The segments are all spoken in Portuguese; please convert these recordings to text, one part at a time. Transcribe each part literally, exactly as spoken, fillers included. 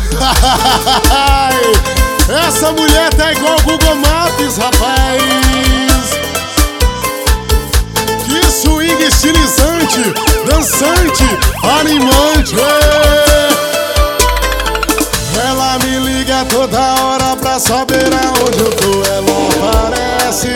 Essa mulher tá igual o Google Maps, rapaz. Que swing estilizante, dançante, animante. Ela me liga toda hora pra saber aonde eu tô. Ela aparece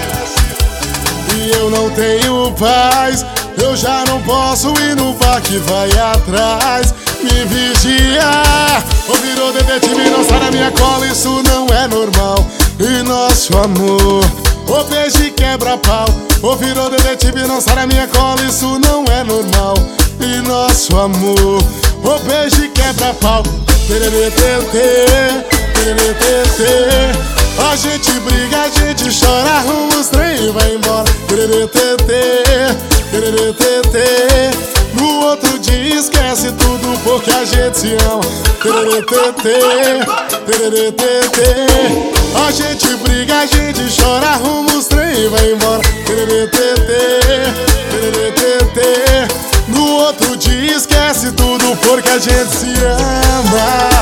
e eu não tenho paz. Eu já não posso ir no bar que vai atrás. Me vigia, ou virou detetive, não sai da minha cola, isso não é normal. E nosso amor, ou beijo e quebra-pau. Ou virou detetive, não sai da minha cola, isso não é normal. E nosso amor, ou beijo e quebra-pau. Tererê, tê, tererê, tê. A gente briga, a gente chora, arruma os trem e vai embora. Tererê, tê, tererê, tê. No outro dia esquece tudo porque a gente se ama. Tererê, tê, tererê, tê. A gente briga, a gente chora, arruma os trem e vai embora. Tererê, tê, tererê, tê. No outro dia esquece tudo porque a gente se ama.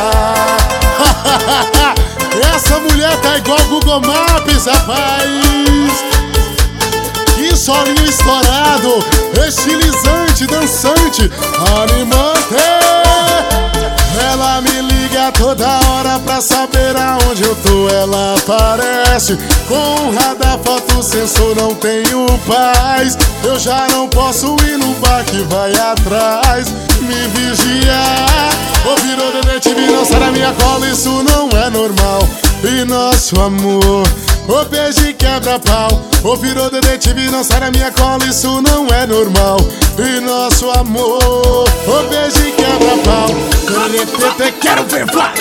Essa mulher tá igual Google Maps, rapaz. Que solinho estourado, estilizante, dançante, animante. Ela me liga toda hora pra saber aonde eu tô. Ela aparece com radar, foto, sensor, não tenho paz. Eu já não posso ir no bar que vai atrás. Me vigiar, ou virou detetive, não sai da minha cola, isso não é normal. E nosso amor, ou beijo e quebra-pau. Ou virou detetive, não sai da minha cola, isso não é normal. E nosso amor, ou beijo e quebra-pau. Quero ver, vai!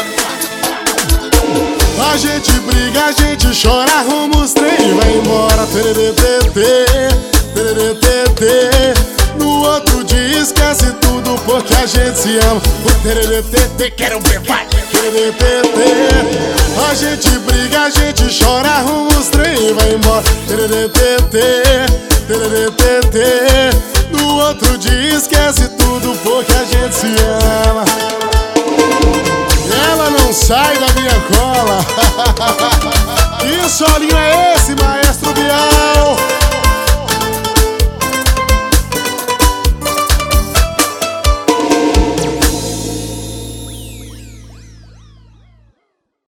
A gente briga, a gente chora, arruma os trem e vai embora. Tererê, tererê, tê. No outro dia esquece tudo porque a gente se ama. O tererê, tê, quero ver, vai! Tererê, tê. A gente briga, a gente chora, arruma os trem e vai embora. Tererê, tererê, tê. No outro dia esquece tudo porque a gente se ama. Ela não sai da minha cola. Que solinho é esse, maestro?